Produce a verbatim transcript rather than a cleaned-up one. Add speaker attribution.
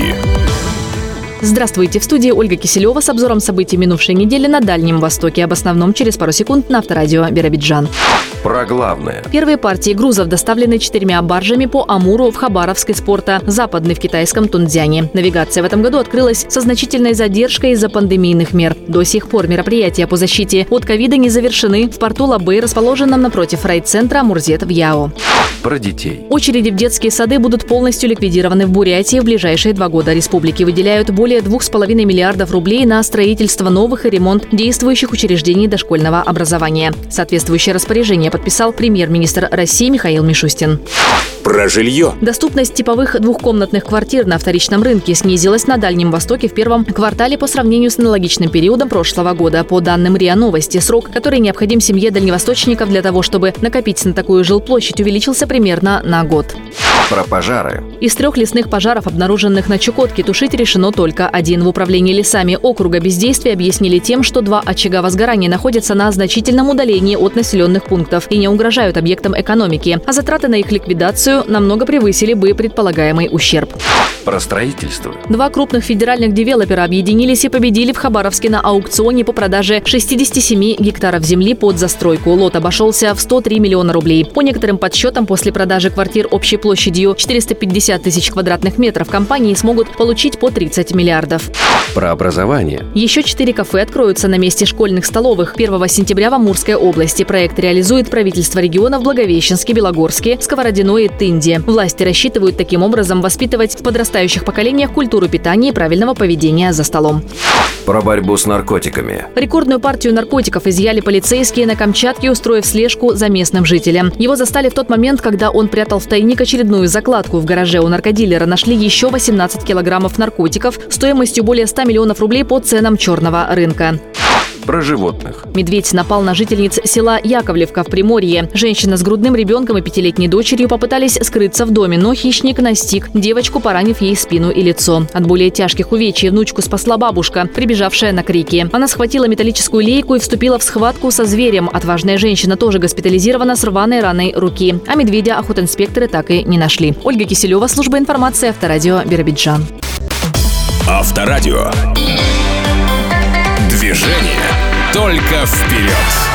Speaker 1: Новости.
Speaker 2: Здравствуйте, в студии Ольга Киселева с обзором событий минувшей недели на Дальнем Востоке. Об основном через пару секунд на Авторадио Биробиджан.
Speaker 1: Про главное.
Speaker 2: Первые партии грузов доставлены четырьмя баржами по Амуру в Хабаровск из порта Западный в китайском Тунцзяне. Навигация в этом году открылась со значительной задержкой из-за пандемийных мер. До сих пор мероприятия по защите от ковида не завершены в порту Лабэй, расположенном напротив райцентра Амурзет в Яо.
Speaker 1: Про детей.
Speaker 2: Очереди в детские сады будут полностью ликвидированы в Бурятии в ближайшие два года. Республики выделяют более двух с половиной миллиардов рублей на строительство новых и ремонт действующих учреждений дошкольного образования. Соответствующее распоряжение подписал премьер-министр России Михаил Мишустин.
Speaker 3: Про жилье.
Speaker 2: Доступность типовых двухкомнатных квартир на вторичном рынке снизилась на Дальнем Востоке в первом квартале по сравнению с аналогичным периодом прошлого года. По данным РИА Новости, срок, который необходим семье дальневосточников для того, чтобы накопить на такую жилплощадь, увеличился примерно на год.
Speaker 1: Про пожары.
Speaker 2: Из трех лесных пожаров, обнаруженных на Чукотке, тушить решено только один. В управлении лесами округа бездействие объяснили тем, что два очага возгорания находятся на значительном удалении от населенных пунктов и не угрожают объектам экономики, а затраты на их ликвидацию намного превысили бы предполагаемый ущерб.
Speaker 1: Про строительство.
Speaker 2: Два крупных федеральных девелопера объединились и победили в Хабаровске на аукционе по продаже шестидесяти семи гектаров земли под застройку. Лот обошелся в сто три миллиона рублей. По некоторым подсчетам, после продажи квартир общей площадью четыреста пятьдесят тысяч квадратных метров компании смогут получить по тридцать миллиардов.
Speaker 1: Про образование.
Speaker 2: Еще четыре кафе откроются на месте школьных столовых первого сентября в Амурской области. Проект реализует правительство региона в Благовещенске, Белогорске, Сковородино и Тынде. Власти рассчитывают таким образом воспитывать в подрастающих поколениях культуру питания и правильного поведения за столом.
Speaker 1: Про борьбу с наркотиками.
Speaker 2: Рекордную партию наркотиков изъяли полицейские на Камчатке, устроив слежку за местным жителем. Его застали в тот момент, когда он прятал в тайник очередную закладку. В гараже у наркодилера нашли еще восемнадцать килограммов наркотиков стоимостью более ста миллионов рублей по ценам черного рынка.
Speaker 1: Про животных.
Speaker 2: Медведь напал на жительниц села Яковлевка в Приморье. Женщина с грудным ребенком и пятилетней дочерью попытались скрыться в доме, но хищник настиг девочку, поранив ей спину и лицо. От более тяжких увечий внучку спасла бабушка, прибежавшая на крики. Она схватила металлическую лейку и вступила в схватку со зверем. Отважная женщина тоже госпитализирована с рваной раной руки. А медведя охотинспекторы так и не нашли. Ольга Киселева, служба информации, Авторадио Биробиджан.
Speaker 1: Авторадио. Движение только вперед.